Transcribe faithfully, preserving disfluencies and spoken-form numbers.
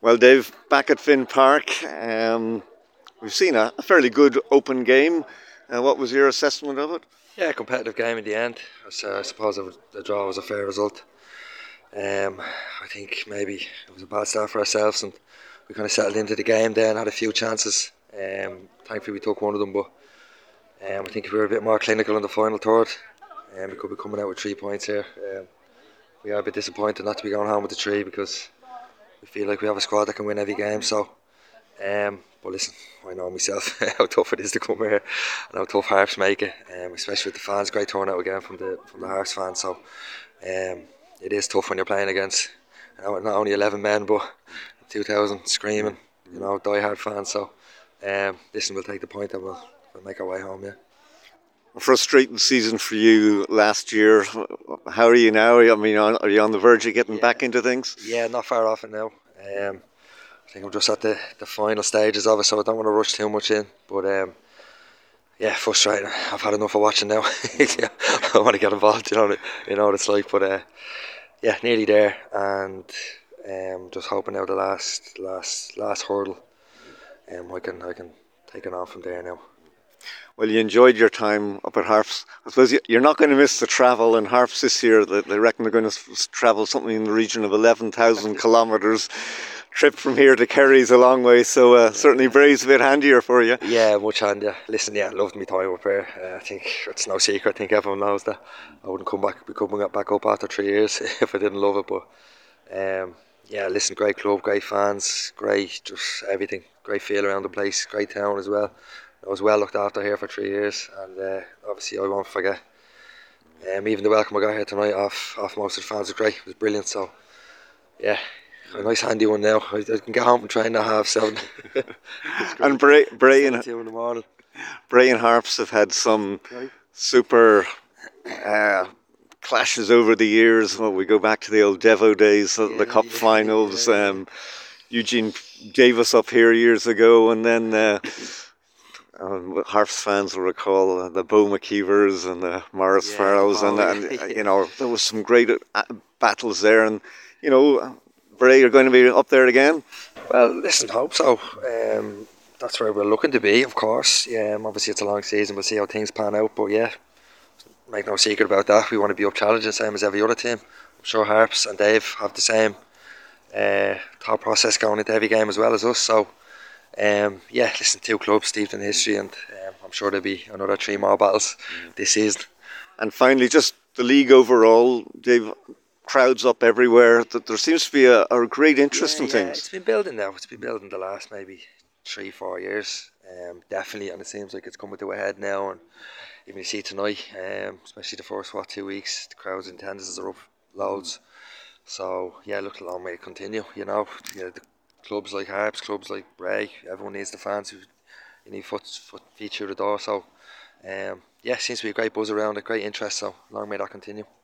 Well, Dave, back at Finn Park, um, we've seen a, a fairly good open game. Uh, what was your assessment of it? Yeah, competitive game in the end. So I suppose it was, the draw was a fair result. Um, I think maybe it was a bad start for ourselves, and we kind of settled into the game then, had a few chances. Um, thankfully, we took one of them, but um, I think if we were a bit more clinical in the final third, um, we could be coming out with three points here. Um, we are a bit disappointed not to be going home with the three because we feel like we have a squad that can win every game. So, um, but listen, I know myself how tough it is to come here and how tough Harps make it, um, especially with the fans. Great turnout again from the from the Harps fans. So, um, it is tough when you're playing against, you know, not only eleven men but two thousand screaming, you know, die-hard fans. So, um, listen, we'll take the point and we'll, we'll make our way home. Yeah. A frustrating season for you last year. How are you now? I mean, are you on the verge of getting Yeah. back into things? Yeah, not far off it now. Um, I think I'm just at the, the final stages of it, so I don't want to rush too much in. But um, yeah, frustrating. I've had enough of watching now. I want to get involved. You know, you know what it's like. But uh, yeah, nearly there, and um, just hoping now the last last last hurdle, um, I can I can take it on from there now. Well, you enjoyed your time up at Harps. I suppose you're not going to miss the travel in Harps this year. They reckon they're going to travel something in the region of eleven thousand kilometres. Trip from here to Kerry is a long way, so uh, certainly Bray's a bit handier for you. Yeah, much handier. Listen, yeah, loved my time up here. Uh, I think it's no secret. I think everyone knows that I wouldn't come back, be coming back up after three years if I didn't love it. But um, yeah, listen, great club, great fans, great just everything, great feel around the place, great town as well. I was well looked after here for three years, and uh, obviously I won't forget. Um, even the welcome I got here tonight off off most of the fans was great. It was brilliant. So yeah, a nice handy one now. I, I can get home and train at half seven. And Bray, Bray and two in the morning. Bray and Harps have had some super uh, clashes over the years. Well, we go back to the old Devo days, the, Yeah, the cup yeah, finals. yeah, yeah. Um, Eugene gave us up here years ago, and then uh, um, Harps fans will recall uh, the Bo McKeevers and the Morris Yeah, Farrells, oh, and, yeah. and you know there was some great uh, battles there, and you know Bray are going to be up there again. Well, listen, hope so. Um, that's where we're looking to be, of course. Yeah, um, obviously it's a long season. We'll see how things pan out. But yeah, make no secret about that. We want to be up challenging, same as every other team. I'm sure Harps and Dave have the same uh, thought process going into every game as well as us. So um, yeah, listen, two clubs steeped in history, and um, I'm sure there'll be another three more battles mm. this season. And finally, just the league overall, Dave. Crowds up everywhere. There seems to be a, a great interest yeah, in yeah, things. It's been building now. It's been building the last maybe three, four years. Um, definitely, and it seems like it's coming to a head now. And even you see tonight, um, especially the first what two weeks, the crowds in attendances are up loads. So yeah, look, a long way to continue. You know, yeah, the clubs like Harps, clubs like Bray, everyone needs the fans who you need foot foot feet through the door. So um, yeah, seems to be a great buzz around it, great interest. So long may that continue.